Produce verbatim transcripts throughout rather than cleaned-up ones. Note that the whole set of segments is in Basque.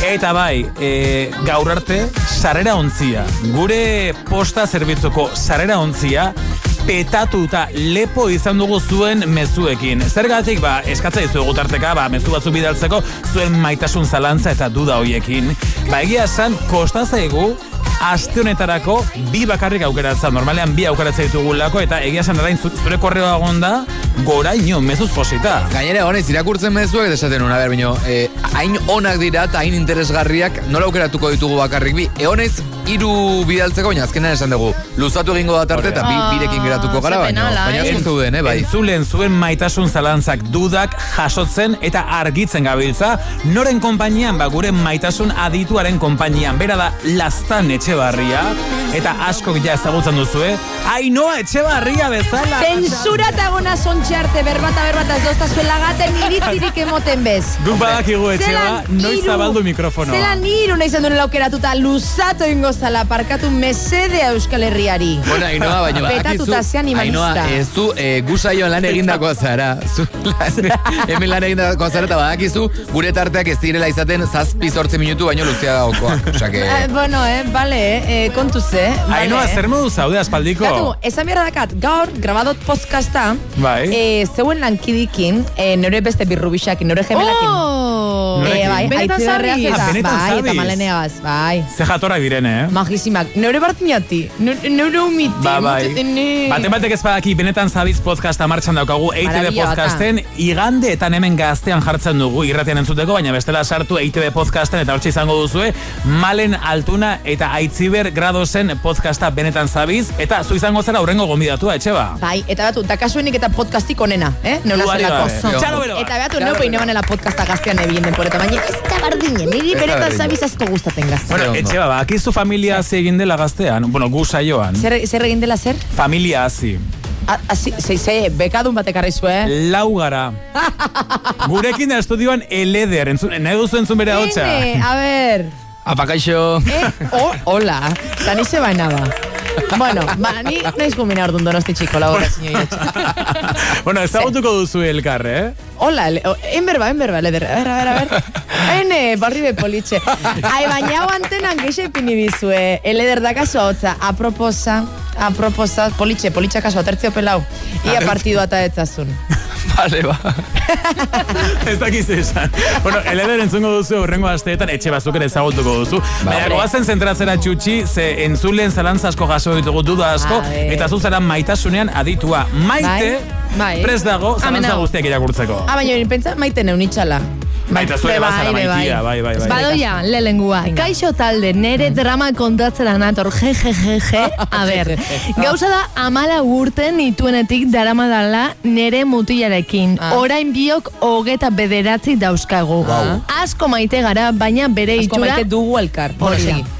Eta bai, e, gaur arte, sarrera ontzia. Gure posta zerbitzuko sarrera ontzia, petatuta lepo izan dugu zuen mezuekin. Zergatik, ba, eskatza izuegu tarteka, ba, mezu batzu bidaltzeko, zuen maitasun zalantza eta duda hoiekin. Ba, egia esan, kostazaigu, aste honetarako bi bakarrik aukeratza. Normalean bi aukeratza ditugulako, eta egia esan arain zure korreoa gonda, goraino, mezuz posita. Gainera, honez, irakurtzen mezuek, desaten una, ber, bino, eh, hain onak dira eta hain interesgarriak, nola aukeratuko ditugu bakarrik bi. E honez, hiru bidaltzeko, baina azkenean esan dugu, luzatu egingo da tarte, eta bi, birekin geratuko gara, baina, baina asko zeuden, eh, bai. Entzulen zuen maitasun zalantzak dudak jasotzen eta argitzen gabiltza, noren konpainian, ba, gure maitasun adituaren konpainian, bera da Laztan Etxebarria, eta askok ja ezagutzen duzue, Ainhoa Etxebarria bezala. Zensura eta gona zontxe arte, berbata, berbata, ez dozta zuela gaten iritzirik emoten bez. Duk badakigu Etxeba, noiz zabaldu mikrofonoa. Zelan niru nahi zendu nela aukeratuta, luzatu ingo zala, parkatu mesedea Euskal Herriari. Bueno, Ainhoa, baina petatuta ze animalista. Ainhoa, ez zu eh, gusaioan lan egindako zara. Zu lan, hemen lan egindako zara, eta badakizu, gure tarteak ez direla izaten zazpi zortzi minutu baino luzea gaokoa. Osa que... Eh, bueno, eh, bale, eh, kontuz, eh. Ainhoa, zer modu zaude aspaldiko? Gatu, esan behar dakat, gaur, grabadot podcasta, bai. eh, zeuen lankidikin, eh, nore beste birrubixak, nore gemelakin. Oh! Eh, bai, benetan aitziberreaz zabiz. eta, Ah, benetan bai, eta zabiz. maleneagaz, bai. Ze jatorrak direne, eh? Majisimak, nore bartinati, nore umiti. Ba, bai. mututene. Baten batek ez badaki benetan zabiz podcasta martxan daukagu E I T B Maravilla podcasten, igandeetan hemen gaztean jartzen dugu irratian entzuteko, baina bestela sartu E I T B podcasten eta hortxe izango duzue Malen Altuna eta Aitziber Gradosen podcasta benetan zabiz, eta zu izango zara aurrengo gonbidatua, Etxeba. Bai, eta batu, dakasuenik eta podcastik onena, eh? Neula Du ari zelako. gabe. Txalo bero. Eta batu, neupe inebanela podcasta gaztean ebien denporeta, baina ez da bardinen, niri Ez da beretan berdinen. zabiz asko gustaten gaztean. Bueno, ondo. Etxeba, ba, akizu familia hasi egin dela gaztean, bueno, gu saioan. Zer, zer egin dela zer? Familia hasi. A- Asi, zei, zei, bekadun batek arrezu, eh? Lau gara. Gurekin da estudioan eleder, entzun, nahi duzu entzun bere hotza. Ene, a ver, Apakaixo. eh? O, hola, eta ni se bainaba. Bueno, ba, ni naiz gumina orduan donosti txiko, laura, zinio Bueno, ezagutuko duzu elkar, eh? Hola, le, o, en berba, en berba, leder, a ver, a ver, a ver. Ene, barri be politxe. Ai, baina hau antenan gexe pini bizue, eleder da kaso hotza, aproposa, aproposa, politxe, politxa kaso, atertzio pelau, ia partidua eta etzazun. Vale, ba. Ez dakiz esan. Bueno, eleder entzungo duzu horrengo asteetan, etxe bazuk ere ezagutuko duzu. Baina goazen zentratzera txutxi, ze entzulen zalantza asko jaso ditugu duda asko, A ver. eta zu zara maitasunean aditua. Maite, Bai. prest dago, zalantza Amenago. guztiak irakurtzeko. Ah, baina hori pentsa maite neun itxala. Maita zuere Be bai, bazara be bai. maitia, bai, bai, bai. Badoia, lelengua. Kaixo talde, nere drama kontatzera nator, je, je, je, je. A ber, gauza da amala urten ituenetik daramadala nere mutilarekin. Ah. Orain biok hogeta bederatzi dauzkagu. Asko maite gara, baina bere Asko itxura... maite dugu elkar. Bueno, Hori da. segi.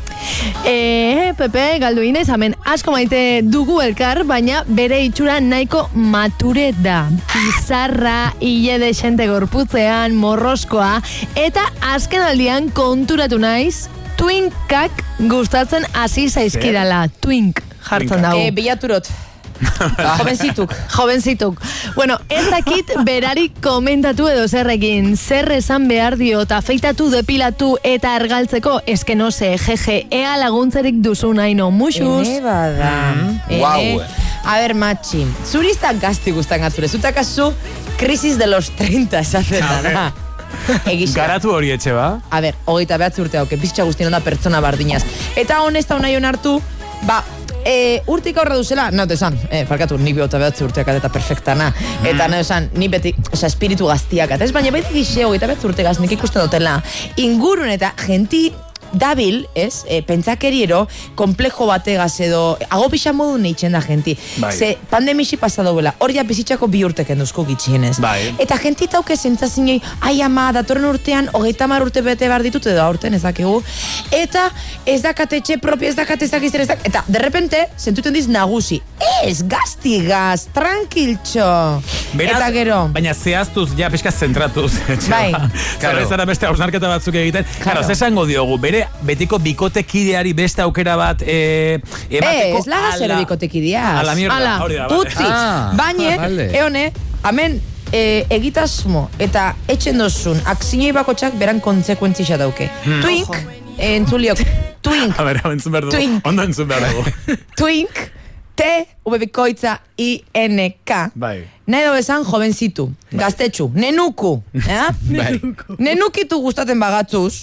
E, Pepe, galdu inez, hemen asko maite dugu elkar, baina bere itxura nahiko mature da. Pizarra, hile de xente gorputzean, morroskoa, eta azken aldian konturatu naiz, twinkak gustatzen hasi zaizkidala. Twink jartzen Twinkak. dago. Eh, bilaturot. Jovenzituk. Jovenzituk. Bueno, ez dakit berari komentatu edo zerrekin. Zer esan behar diot, afeitatu, depilatu eta argaltzeko, eske no se, jeje, ea laguntzerik duzu naino, muxuz. Ene bada. Ene. Guau. A ver, matxi. Zurizta gazti guztan gatzure. Zutakazu, krisis de los treinta esaten da. Egisa. Garatu hori etxe ba? A ber, hogeita behatzi urte hauke, bizitza guztien onda pertsona bardinaz. Eta honesta nahi onartu, ba, e, urtik aurra duzela, nahi esan, e, parkatu, ni bihota behatzi urteak eta perfektana. Eta nahi esan, ni beti, oza, espiritu gaztiak, eta ez baina beti gixe hogeita behatzi urtegaz nik ikusten dutela. Ingurun eta genti dabil, ez, e, pentsakeriero, komplejo bategaz edo, hago pixa modu neitzen da genti. Bai. Ze, pandemixi pasado bela, hori bizitzako bi urteken duzko gitxienez. Bai. Eta genti tauke zentzazinei, ai ama, datorren urtean, hogeita mar urte bete behar ditut edo aurten ez dakigu. Eta ez dakate etxe propio, ez dakate ez dakiz, ez dakate, eta derrepente, zentuten diz nagusi. Ez, gaztigaz, tranquiltxo. Beraz, eta gero. Baina zehaztuz, ja, pixka zentratuz. etxe Bai. ba. Claro. Zara zara beste hausnarketa batzuk egiten. Claro, zesango diogu, bere betiko bikotekideari beste aukera bat e, emateko. Ez, laga zero bikotekideaz. A la mierda, Ala. hori da, bale. Utzi, Ah, baina, vale. eone, hemen e, egitasmo eta etxen dozun akzinoi bakotxak beran kontsekuentzia dauke. Hmm. Twink, entzuliok, twink. A ber, entzun behar dugu. Twink. Ondo entzun behar dugu. Twink, T, V bikoitza, I, N, K. Bai. Nahi dago esan jovenzitu, gaztetxu, nenuku. Eh? Bai. Nenukitu gustaten bagatzuz.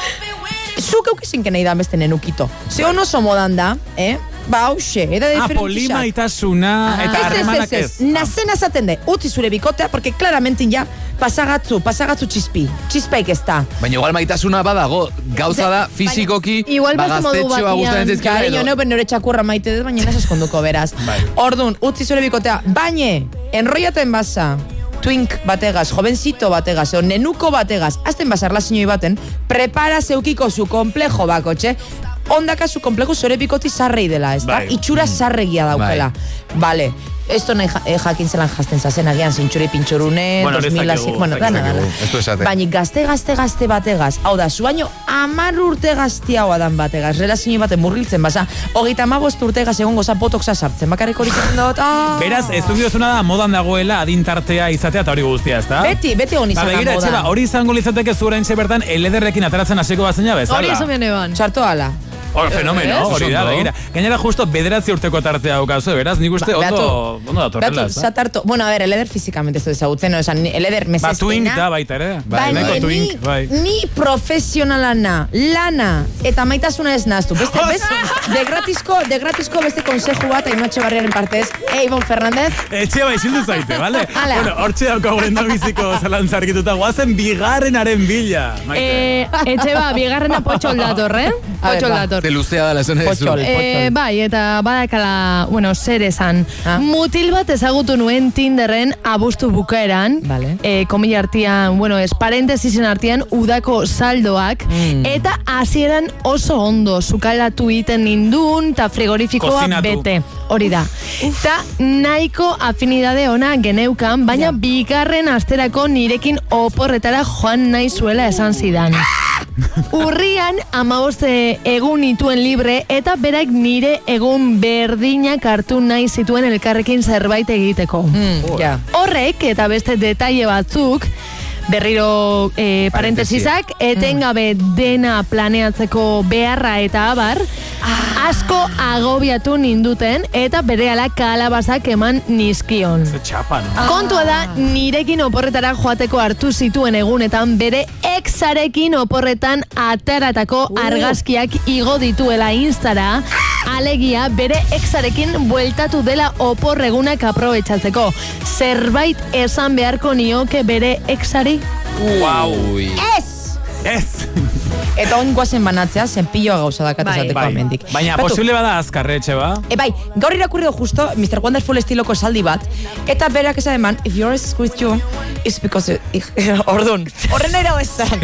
Zuk eukizinken nahi da beste nenukito. Ze ono oso modan da, eh? Ba, hause, era Ah, polimaitasuna eta harremanak ez. Nazen azaten de, utzi zure bikotea, porque claramente ya pasagatzu, pasagatzu txispi. Txispaik ez da. Baina igual maitasuna badago, gauza da, fizikoki, Igual beste modu bagaztetxoa batean. gustatzen zizkila Cariño, edo. neu ben nore txakurra maite dut, baina nasa eskonduko beraz. Ordun, utzi zure bikotea, baine, enroiaten basa, twink bategaz, jovenzito bategaz, o nenuko bategaz, azten basar lazinoi baten, prepara zeukiko zu komplejo bakotxe, ondaka zu komplejo zure bikoti zarrei dela, ez da? Bai. Itxura zarregia daukela. Vale. Esto nahi ja, eh, jakin zelan jazten zazen agian, zintxuri pintxurune, Bueno, dos mil, ez bueno, dana, dana. Ez du esate. Baina gazte, gazte, gazte bategaz, hau da, zu baino amar urte gaztiagoa dan bategaz, relazio baten murgiltzen basa, hogeita amabost urtegaz egon goza botoxa sartzen, bakarrik hori zen dut, ah. Beraz, ez du diozuna da modan dagoela adintartea izatea eta hori guztia, ez da? Beti, beti honi Ba, izan da begira, moda. etxeba, hori izango litzateke zure entxe bertan elederrekin ateratzen hasiko bazena bezala. Hori esan bene ban. Txarto ala. Hor, fenomeno, Ez? hori da, Oso ondo. begira. Gainera justo bederatzi urteko tartea daukazu, beraz, nik uste Ba, ondo, ondo datorrela, Beatu, ez da? zatarto. Bueno, a ver, el eder fizikamente ez dut ezagutzen, no, esan, el eder Ba, mesestena. twink da baita ere. Bai, Nahiko ni, twink, bai. ni profesionalana, lana, eta maitasuna ez naztu. Beste, bez, de gratisco, de gratisco beste konseju bat, Ainhoa Barriaren partez, e, Ibon Fernández. Etxe bai isildu zaite, bale? Hala. Bueno, hortxe daukagu biziko zalantza argituta, guazen bigarrenaren bila. Maite. Eh, etxe ba, bigarrena potxol dator, eh? A ver, Potxol ba. dator. Ze luzea dela esan ezu. Potxol. Eh, bai, eta badakala, bueno, zer esan. Ah. Mutil bat ezagutu nuen Tinderren abuztu bukaeran. Vale. Eh, komila artean, bueno, ez parentesisen artean udako saldoak. Mm. Eta hasieran oso ondo, sukalatu iten nindun, eta frigorifikoa Kozinatu. bete. Hori da. Eta nahiko afinidade ona geneukan, baina Ja. bigarren asterako nirekin oporretara joan nahi zuela esan zidan. Urrian amaboste egun nituen libre eta berak nire egun berdinak hartu nahi zituen elkarrekin zerbait egiteko. Mm, ja. Horrek eta beste detaile batzuk berriro eh, parentesisak etengabe dena planeatzeko beharra eta abar asko agobiatu ninduten eta berehala kalabazak eman nizkion. Ze txapa, no? Kontua da, nirekin oporretara joateko hartu zituen egunetan bere exarekin oporretan ateratako argazkiak igo dituela Instara, alegia bere exarekin bueltatu dela oporregunak aprobetxatzeko. Zerbait esan beharko nioke bere exari? Wow. Ui. Ez! Ez! Eta on guazen banatzea, zenpilloa gauza dakat Bai. esateko Bai. amendik. Baina Batu, posible bada azkarre, etxe ba? E, bai, gaur irakurri du justo mister Wonderful estiloko esaldi bat, eta berak esan eman, if yours is with you, it's because... It, ordun, horren nahi dago esan.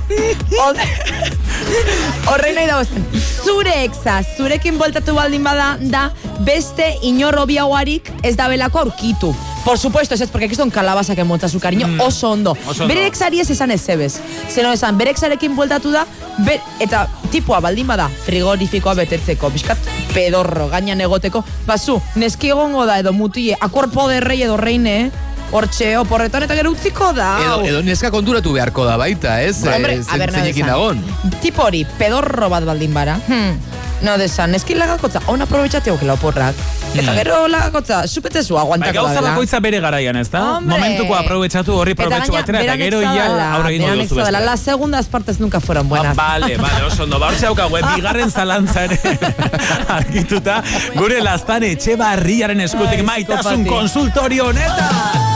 Horren nahi dago esan. Zure exa, zurekin bueltatu baldin bada, da, beste inorrobiagoarik ez da belako aurkitu. Por supuesto, ez ez, porque kiston kalabazak emotza su cariño, Mm. oso ondo. Oso ondo. Bere exari ez esan ez zebez. Zeno esan, bere exarekin bueltatu da, ber, eta tipua baldin bada, frigorifikoa betetzeko, bizkat pedorro, gainan egoteko, bazu, neski egongo da edo mutie, akorpo de rei edo reine, hortxe, oporretan eta gero utziko da. Edo, edo neska konturatu beharko da baita, ez? Hombre, Eh, a ber, zein- no zeinekin desan. dagon. Tipo hori, pedorro bat baldin bara. Hmm. No desan, neski lagakotza, hon aprobetxate okela oporrak. Eta Hmm. gero lagakotza, supetezu Bai, aguantako da gauza dela. bakoitza bere garaian, ez da? Hombre. Momentuko aprobetxatu horri probetxu batera, eta gero ja aurre egingo Beranek duzu zadala, beste. las segundas partes nunca fueron Ah, buenas. Vale, vale, oso ondo. Ba, hortxe daukagu, eh, bigarren zalantza ere argituta, gure Laztan Etxebarriaren eskutik Ai, maitasun psicopati. konsultorio honetan.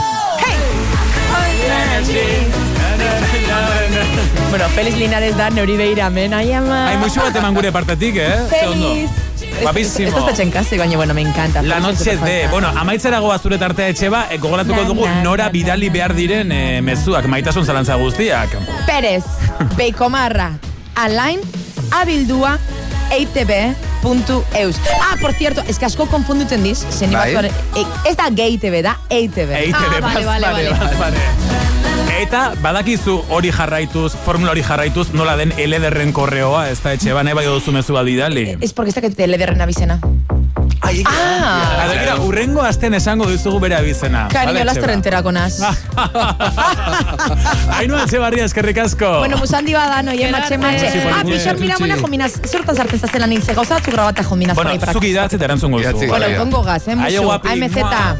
Bueno, Feliz Linares da, neuri behiramen, ai ama. Ai, musu bat eman gure partetik, eh? Ze ondo. Feliz. Guapísimo. Esto está en casa, baina, bueno, me encanta. La Feliz noche super de, falta. bueno, amaitzera goa zure tartea etxeba, e, gogoratuko Na, dugu na, nora na, bidali na. behar diren e, mezuak, maitasun zalantza guztiak. Pérez, Beikomarra, Alain, abildua, e i te be puntu eus. Ah, por cierto, es que asko konfunduten diz, zen Bai. ibatuare, e, ez da ge i te be, da e i te be. Eitb, Ah, vale, vale, vale. Eta badakizu hori jarraituz, formula hori jarraituz, nola den elederren korreoa, ez da etxe, nahi bai duzu mezu bat bidali. Es porque ez da que te lederren abizena. Ah! Adekira, urrengo asten esango dizugu bere abizena. Cariño, laster enterako naz. Ainhoa Etxebarria, eskerrik asko. Bueno, musandi bada, no, jen matxe, matxe. Ah, pixar mira, buena jominaz, zertan zartzen zazela nintze, gauzatzu grabata jominaz. Bueno, zuk idatzi eta erantzungo duzu. Bueno, kongo gaz, eh, musu. A M Z.